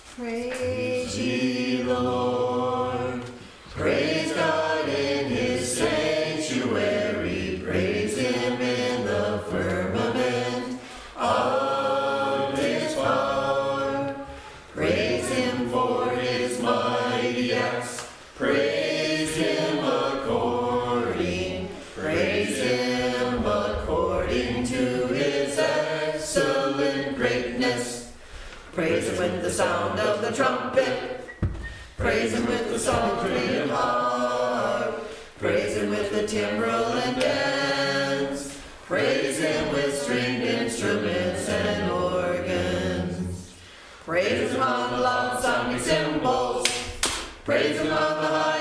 Praise ye the Lord. Praise God in his sanctuary. Praise him in the firmament of his power. Praise him for his mighty acts. Praise him according to his excellent greatness. Praise him with the sound of the trumpet. Praise him with the psaltery and harp. Praise him with the timbrel and dance. Praise him with stringed instruments and organs. Praise him on the loud sounding cymbals. Praise him on the high